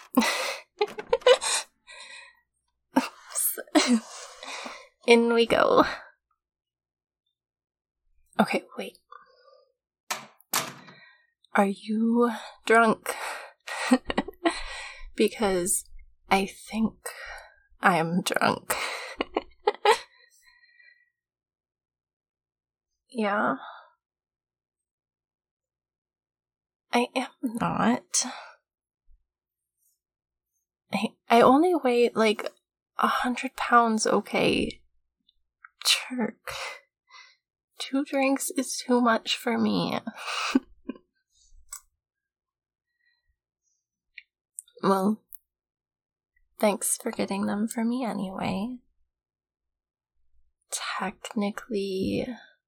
In we go. Okay, wait. Are you drunk? Because I think I'm drunk. Yeah. I am not. I only weigh like 100 pounds, okay? Jerk. 2 drinks is too much for me. Well, thanks for getting them for me anyway. Technically,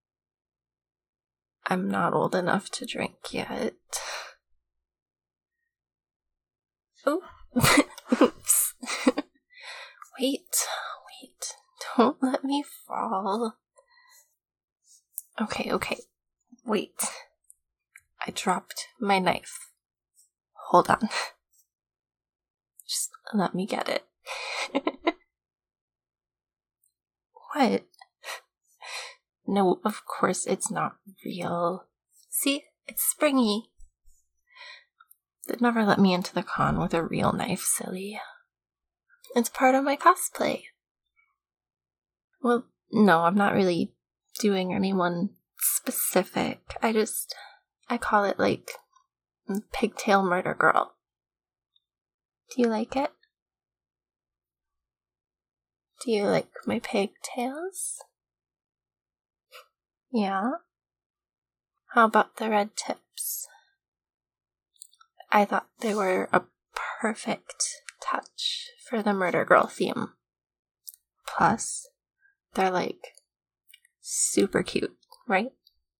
I'm not old enough to drink yet. Oh, oops. Wait, don't let me fall. Okay, wait. I dropped my knife. Hold on. Just let me get it. What? No, of course it's not real. See, it's springy. They'd never let me into the con with a real knife, silly. It's part of my cosplay. Well, no, I'm not really doing anyone specific. I call it like Pigtail Murder Girl. Do you like it? Do you like my pigtails? Yeah? How about the red tips? I thought they were a perfect touch for the Murder Girl theme. Plus, they're like super cute, right?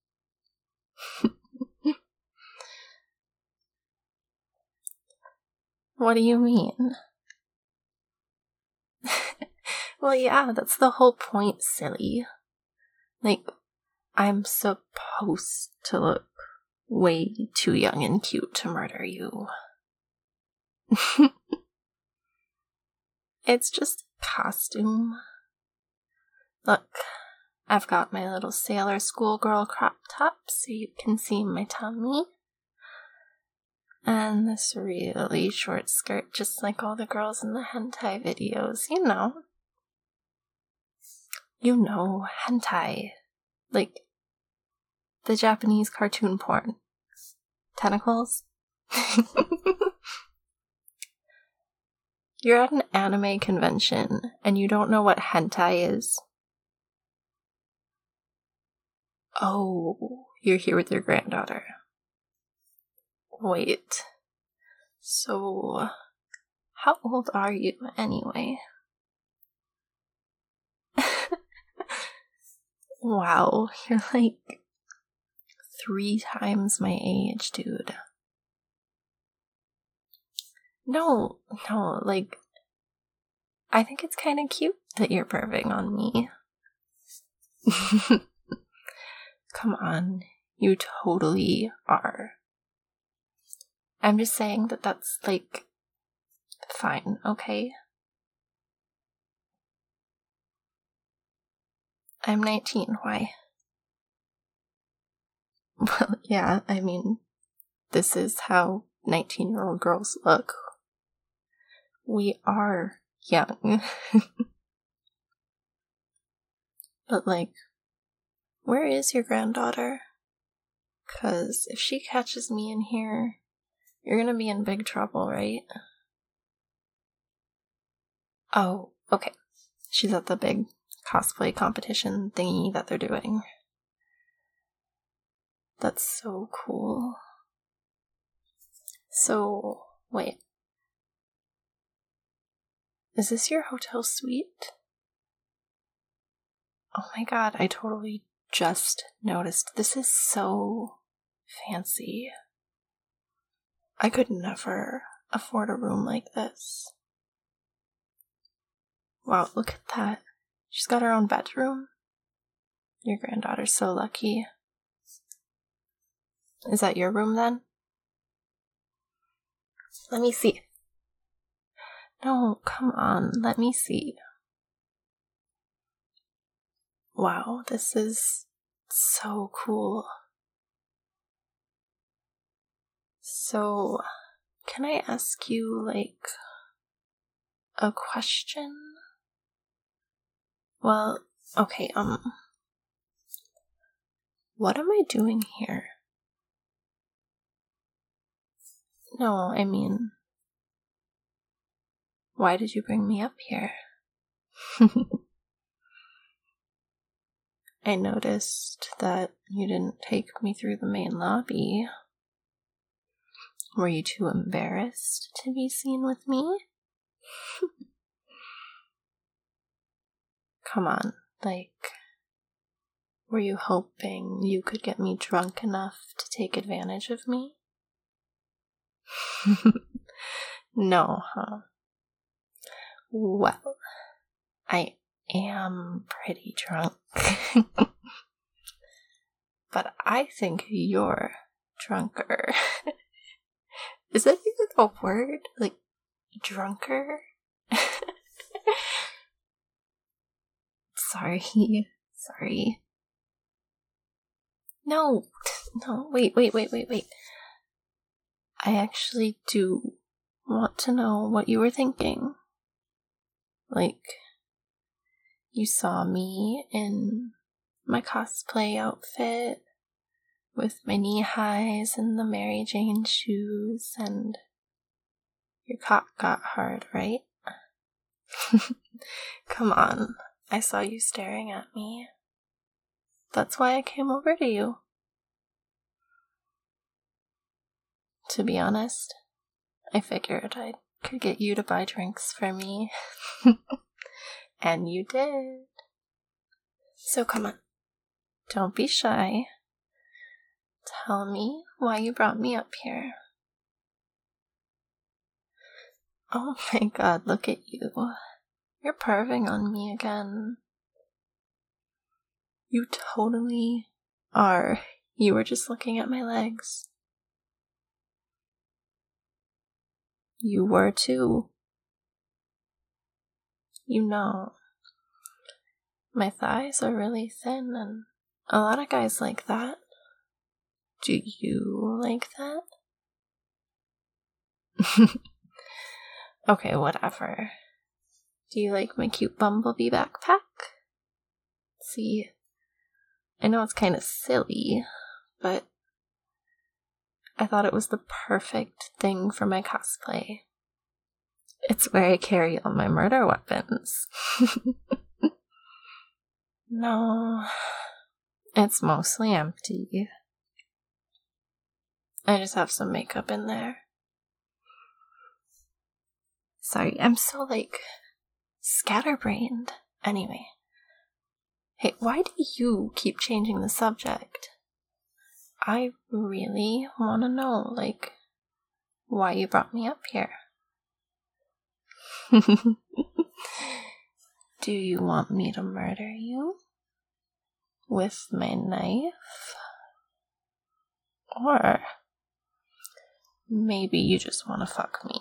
What do you mean? Well, yeah, that's the whole point, silly. Like, I'm supposed to look way too young and cute to murder you. It's just costume. Look, I've got my little sailor schoolgirl crop top so you can see my tummy. And this really short skirt, just like all the girls in the hentai videos, you know. You know, hentai. Like, the Japanese cartoon porn. Tentacles? You're at an anime convention, and you don't know what hentai is? Oh, you're here with your granddaughter. Wait. So, how old are you, anyway? Wow, you're like 3 times my age, dude. No, like, I think it's kind of cute that you're perving on me. Come on, you totally are. I'm just saying that that's, like, fine, okay? I'm 19, why? Well, yeah, I mean, this is how 19-year-old girls look. We are young. But, like, where is your granddaughter? 'Cause if she catches me in here, you're gonna be in big trouble, right? Oh, okay. She's at the big cosplay competition thingy that they're doing. That's so cool. So, wait. Is this your hotel suite? Oh my god, I totally just noticed. This is so fancy. I could never afford a room like this. Wow, look at that. She's got her own bedroom. Your granddaughter's so lucky. Is that your room then? Let me see. No, come on, let me see. Wow, this is so cool. So, can I ask you, like, a question? Well, okay, what am I doing here? No, I mean, why did you bring me up here? I noticed that you didn't take me through the main lobby. Were you too embarrassed to be seen with me? Come on, like, were you hoping you could get me drunk enough to take advantage of me? No, huh? Well, I am pretty drunk. But I think you're drunker. Is that even a word? Like, drunker? Sorry. No, wait. I actually do want to know what you were thinking. Like, you saw me in my cosplay outfit with my knee highs and the Mary Jane shoes, and your cock got hard, right? Come on, I saw you staring at me. That's why I came over to you. To be honest, I figured I could get you to buy drinks for me. And you did. So come on, don't be shy. Tell me why you brought me up here. Oh my god, look at you. You're perving on me again. You totally are. You were just looking at my legs. You were too. You know, my thighs are really thin, and a lot of guys like that. Do you like that? Okay, whatever. Do you like my cute bumblebee backpack? See, I know it's kind of silly, but I thought it was the perfect thing for my cosplay. It's where I carry all my murder weapons. No, it's mostly empty. I just have some makeup in there. Sorry, I'm so, scatterbrained. Anyway. Hey, why do you keep changing the subject? I really want to know, why you brought me up here. Do you want me to murder you? With my knife? Or maybe you just want to fuck me.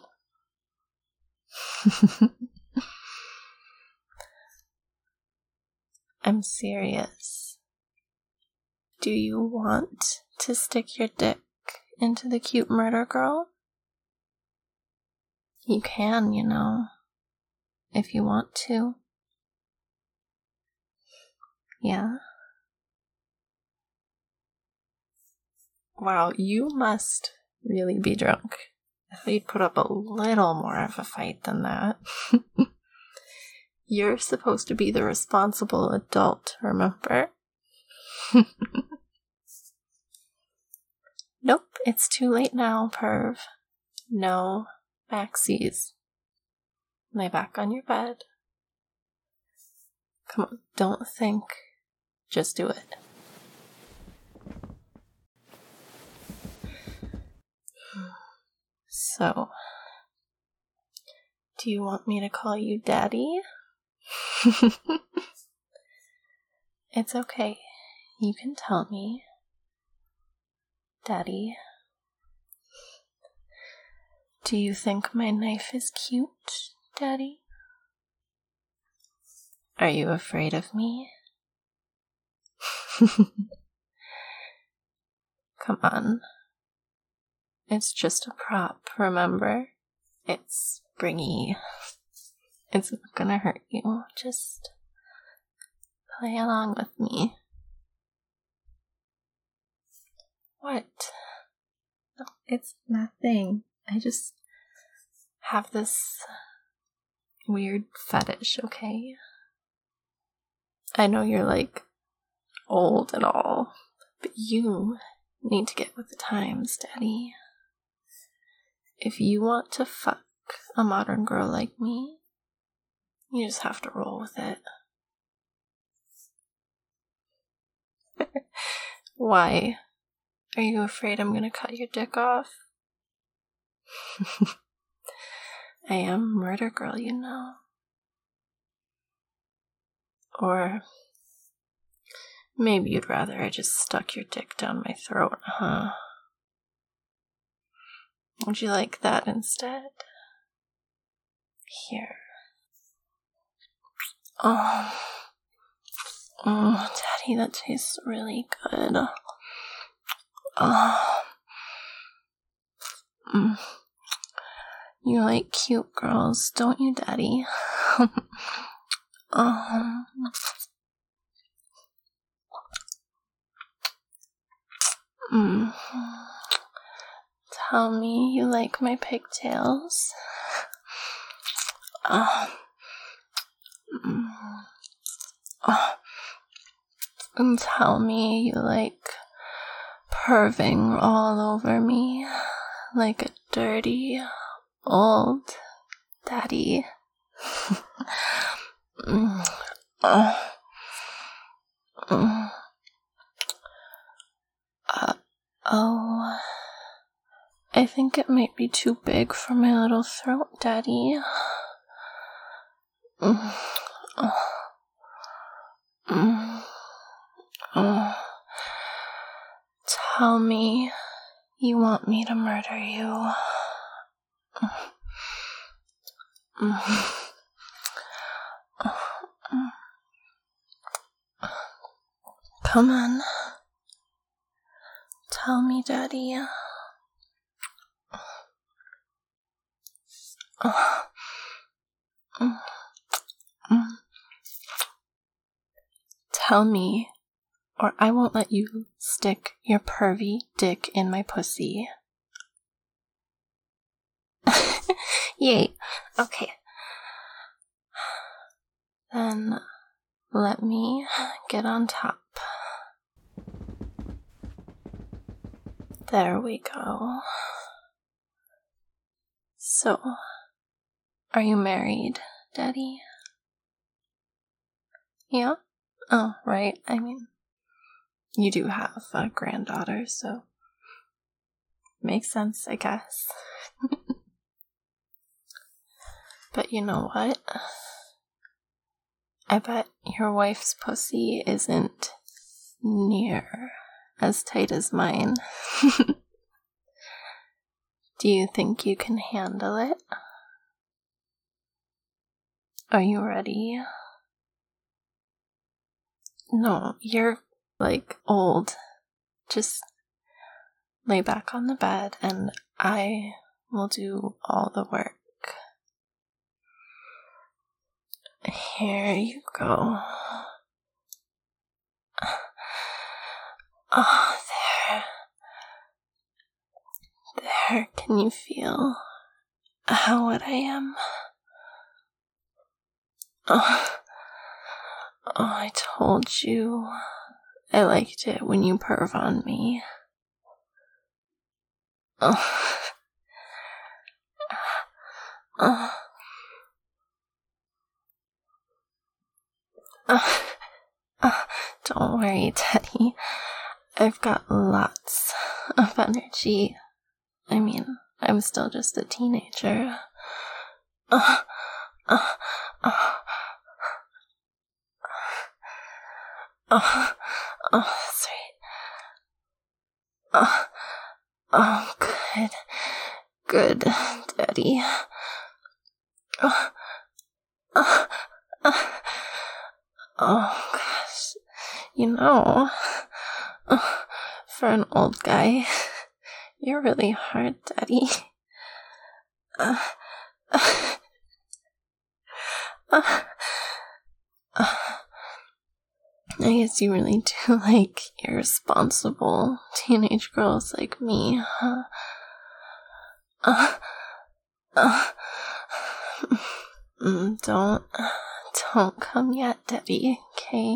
I'm serious. Do you want to stick your dick into the cute murder girl? You can, if you want to. Yeah? Wow, you must really be drunk. I thought you'd put up a little more of a fight than that. You're supposed to be the responsible adult, remember? Nope, it's too late now, perv. No backsies. Lay back on your bed. Come on, don't think. Just do it. So, do you want me to call you Daddy? It's okay. You can tell me. Daddy. Do you think my knife is cute, Daddy? Are you afraid of me? Come on. It's just a prop, remember? It's springy. It's not gonna hurt you. Just play along with me. What? No, it's nothing. I just have this weird fetish, okay? I know you're like old and all, but you need to get with the times, Daddy. If you want to fuck a modern girl like me, you just have to roll with it. Why? Are you afraid I'm gonna cut your dick off? I am a murder girl, you know. Or maybe you'd rather I just stuck your dick down my throat, huh? Would you like that instead? Here. Oh, Daddy, that tastes really good. You like cute girls, don't you, Daddy? Tell me you like my pigtails. And tell me you like perving all over me like a dirty old daddy. Oh, I think it might be too big for my little throat, Daddy. Tell me you want me to murder you. Come on. Tell me, Daddy. Tell me, or I won't let you stick your pervy dick in my pussy. Yay. Okay. Then let me get on top. There we go. So, are you married, Daddy? Yeah? Oh, right. I mean, you do have a granddaughter, so makes sense, I guess. But you know what? I bet your wife's pussy isn't near as tight as mine. Do you think you can handle it? Are you ready? No, you're like old. Just lay back on the bed and I will do all the work. Here you go. Oh, there. There, can you feel how wet I am? Oh, I told you I liked it when you perv on me. Don't worry, Daddy. I've got lots of energy. I mean, I'm still just a teenager. That's right. Good, Daddy. Oh, gosh. You know, for an old guy, you're really hard, Daddy. I guess you really do like irresponsible teenage girls like me, huh? Don't come yet, Debbie, okay?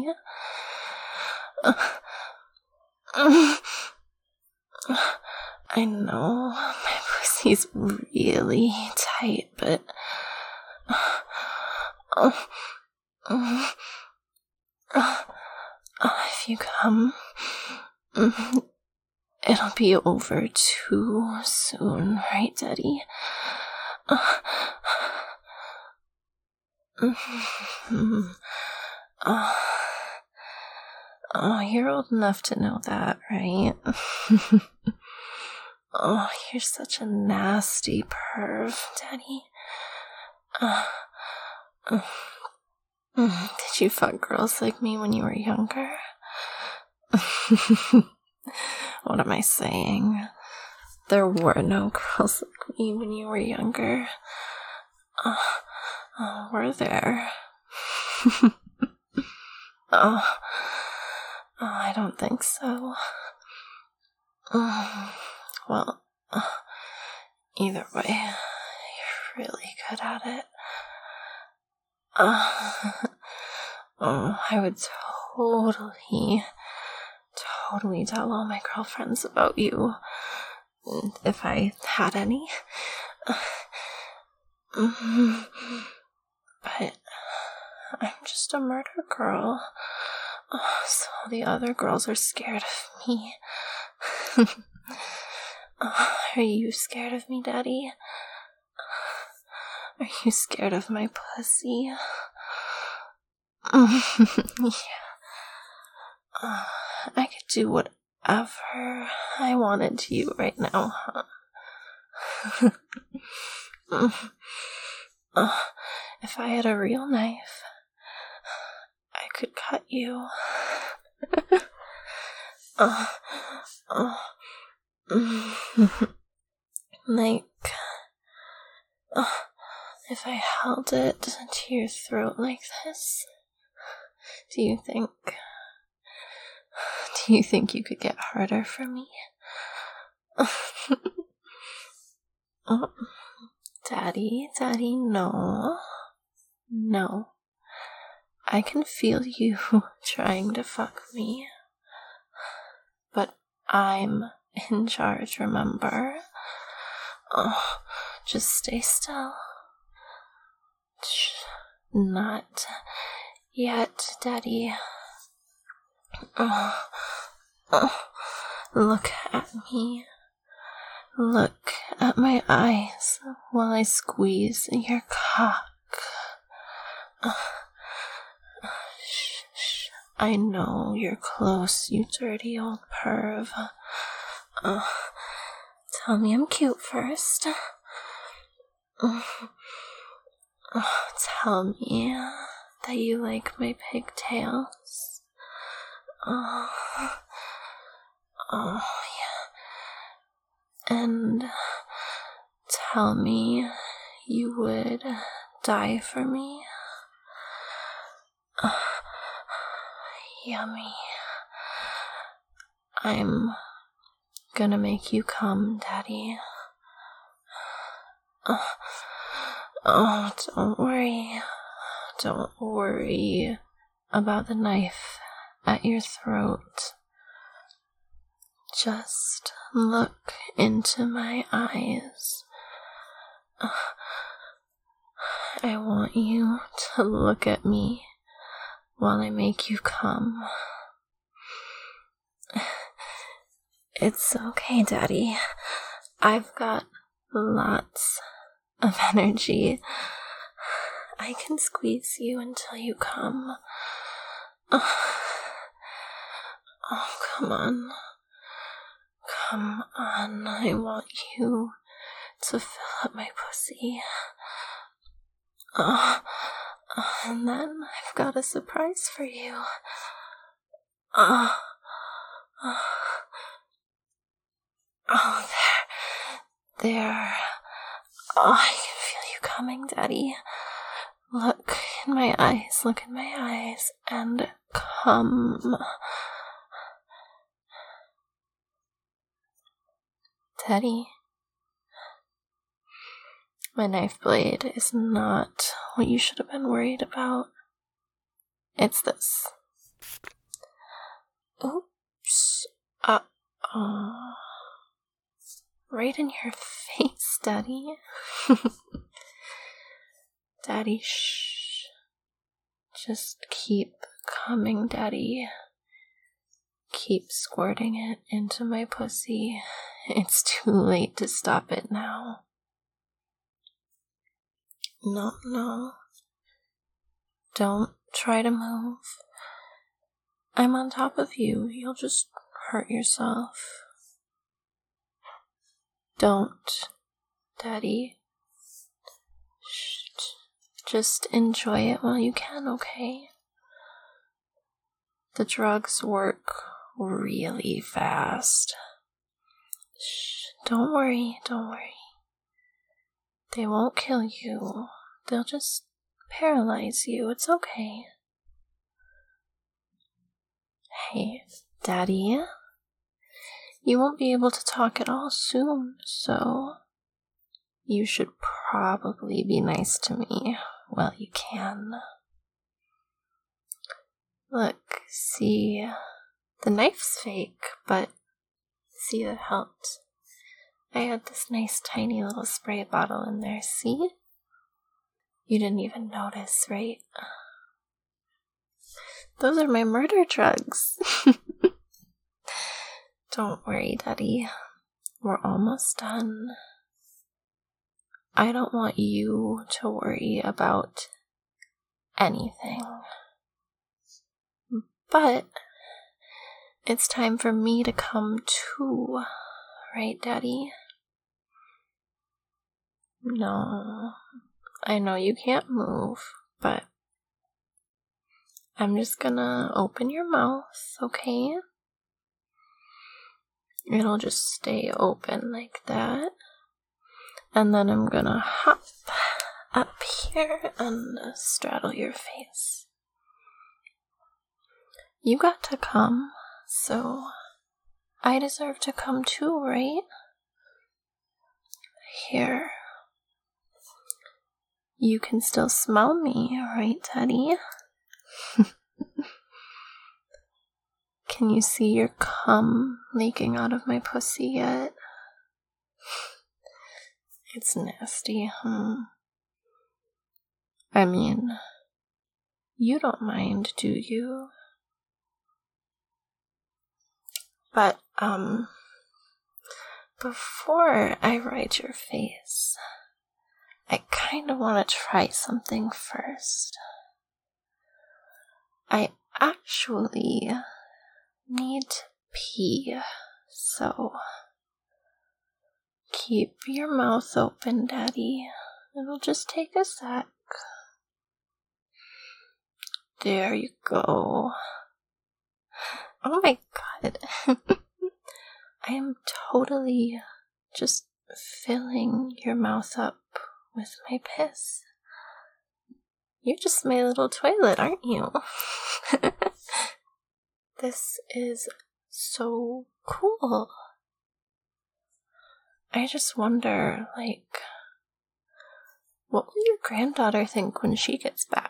I know my pussy's really tight, but if you come, it'll be over too soon, right, Daddy? Oh, you're old enough to know that, right? Oh, you're such a nasty perv, Daddy. Did you fuck girls like me when you were younger? What am I saying? There were no girls like me when you were younger. Were there? I don't think so. Well, either way, you're really good at it. I would totally tell all my girlfriends about you, if I had any. But I'm just a murder girl, so the other girls are scared of me. Are you scared of me, Daddy? Are you scared of my pussy? Yeah. I could do whatever I wanted to you right now, huh? If I had a real knife, I could cut you. Like, if I held it to your throat like this, do you think you could get harder for me? Daddy, no. No. I can feel you trying to fuck me. But I'm in charge, remember? Just stay still. Not yet, Daddy. Look at me. Look at my eyes while I squeeze your cock. Shh. I know you're close, you dirty old perv. Tell me I'm cute first. Tell me that you like my pigtails. Oh, yeah. And tell me you would die for me. Yummy. I'm gonna make you come, Daddy. Oh, don't worry. Don't worry about the knife at your throat. Just look into my eyes. I want you to look at me while I make you come. It's okay, Daddy. I've got lots of energy. I can squeeze you until you come. Oh, come on. Come on, I want you to fill up my pussy. And then I've got a surprise for you. Oh, there. Oh, I can feel you coming, Daddy. Look in my eyes, and come. Daddy, my knife blade is not what you should have been worried about. It's this. Oops. Right in your face, Daddy. Daddy, shh. Just keep coming, Daddy. Keep squirting it into my pussy. It's too late to stop it now. No. Don't try to move. I'm on top of you. You'll just hurt yourself. Don't, Daddy. Shh. Just enjoy it while you can, okay? The drugs work really fast. Shh. Don't worry. They won't kill you. They'll just paralyze you. It's okay. Hey, Daddy. You won't be able to talk at all soon, so you should probably be nice to me while you can. Look, see, the knife's fake, but see, it helped. I had this nice tiny little spray bottle in there, see? You didn't even notice, right? Those are my murder drugs. Don't worry, Daddy. We're almost done. I don't want you to worry about anything. But it's time for me to come too, right, Daddy? No, I know you can't move, but I'm just gonna open your mouth, okay? It'll just stay open like that. And then I'm gonna hop up here and straddle your face. You got to come, so I deserve to come too, right? Here. You can still smell me, right, Daddy? Can you see your cum leaking out of my pussy yet? It's nasty, I mean, you don't mind, do you? But, before I ride your face, I kinda wanna try something first. I actually need to pee, so keep your mouth open, Daddy. It'll just take a sec. There you go. Oh my god. I am totally just filling your mouth up with my piss. You're just my little toilet, aren't you? This is so cool. I just wonder, what will your granddaughter think when she gets back?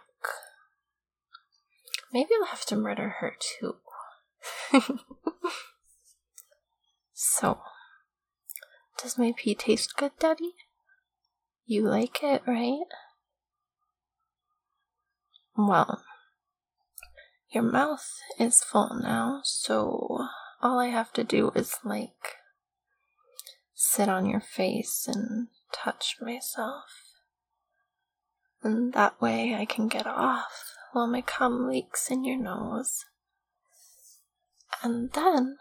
Maybe I'll have to murder her too. So, does my pee taste good, Daddy? You like it, right? Well, your mouth is full now, so all I have to do is, sit on your face and touch myself. And that way I can get off while my cum leaks in your nose. And then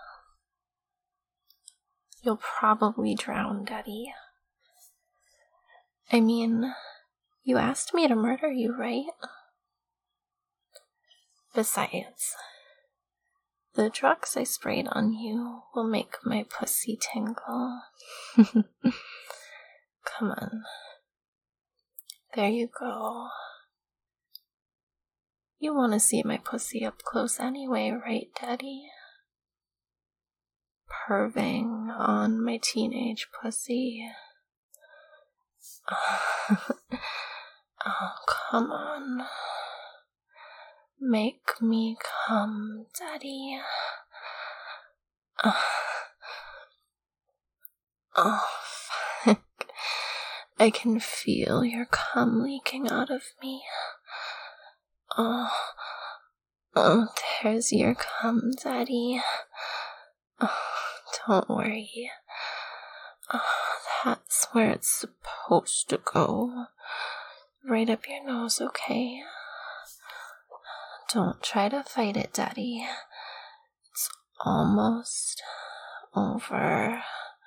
you'll probably drown, Daddy. I mean, you asked me to murder you, right? Besides, the drugs I sprayed on you will make my pussy tingle. Come on. There you go. You want to see my pussy up close anyway, right, Daddy? Perving on my teenage pussy. Oh, come on. Make me come, Daddy. Oh, fuck. I can feel your cum leaking out of me. Oh, there's your cum, Daddy. Oh, don't worry. Oh, that's where it's supposed to go. Right up your nose, okay? Don't try to fight it, Daddy. It's almost over.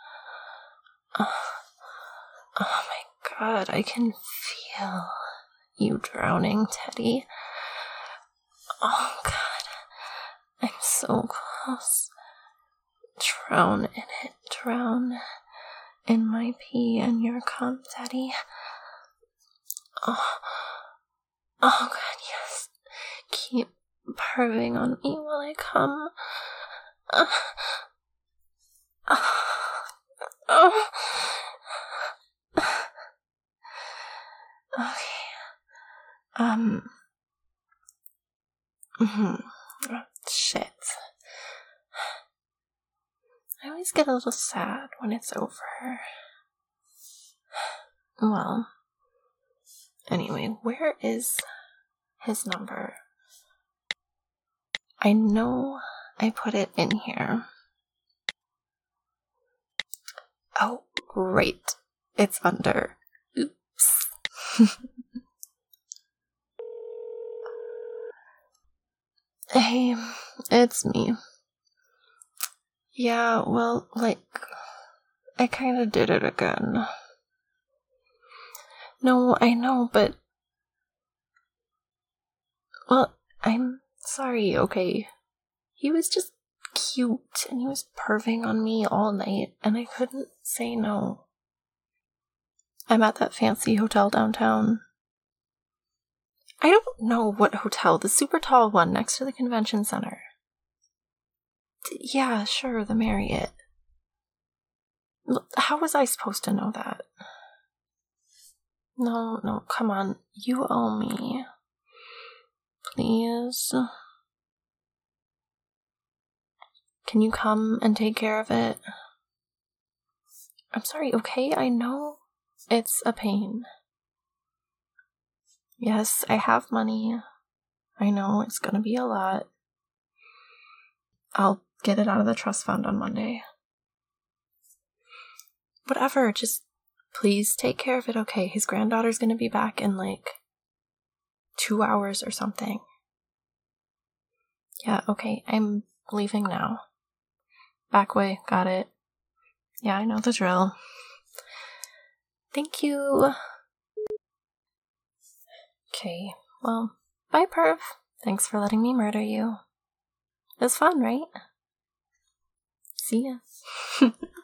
Oh my God, I can feel you drowning, Teddy. Oh God, I'm so close. Drown in it, drown in my pee and your cum, Daddy. Oh God, yes. Keep perving on me while I come. Okay. Shit. I always get a little sad when it's over. Well, anyway, where is his number? I know I put it in here. Oh, right. It's under. Oops. Hey, it's me. Yeah, well, I kinda did it again. No, I know, but... Well, I'm sorry, okay? He was just cute, and he was perving on me all night, and I couldn't say no. I'm at that fancy hotel downtown. I don't know what hotel, the super tall one next to the convention center. Yeah, sure, the Marriott. How was I supposed to know that? No, come on. You owe me. Please. Can you come and take care of it? I'm sorry, okay? I know it's a pain. Yes, I have money. I know it's gonna be a lot. I'll get it out of the trust fund on Monday. Whatever, just please take care of it, okay? His granddaughter's gonna be back in 2 hours or something. Yeah, okay, I'm leaving now. Back way, got it. Yeah, I know the drill. Thank you. Okay, well, bye, Perv. Thanks for letting me murder you. It was fun, right? See ya.